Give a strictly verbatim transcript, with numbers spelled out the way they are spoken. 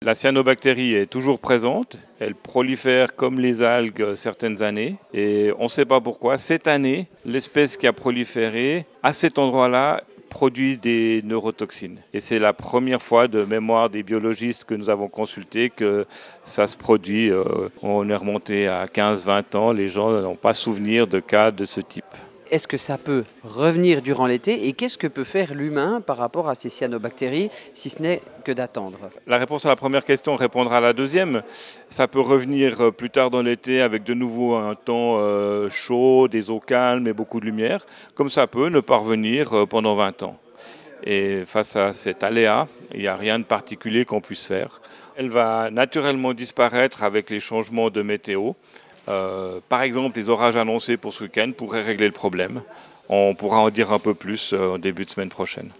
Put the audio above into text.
La cyanobactérie est toujours présente, elle prolifère comme les algues certaines années et on ne sait pas pourquoi. Cette année, l'espèce qui a proliféré à cet endroit-là produit des neurotoxines. Et c'est la première fois de mémoire des biologistes que nous avons consultés que ça se produit. On est remonté à quinze vingt ans, les gens n'ont pas souvenir de cas de ce type. Est-ce que ça peut revenir durant l'été et qu'est-ce que peut faire l'humain par rapport à ces cyanobactéries, si ce n'est que d'attendre? La réponse à la première question répondra à la deuxième. Ça peut revenir plus tard dans l'été avec de nouveau un temps chaud, des eaux calmes et beaucoup de lumière, comme ça peut ne pas revenir pendant vingt ans. Et face à cet aléa, il n'y a rien de particulier qu'on puisse faire. Elle va naturellement disparaître avec les changements de météo. Euh, par exemple, les orages annoncés pour ce week-end pourraient régler le problème. On pourra en dire un peu plus au début de semaine prochaine.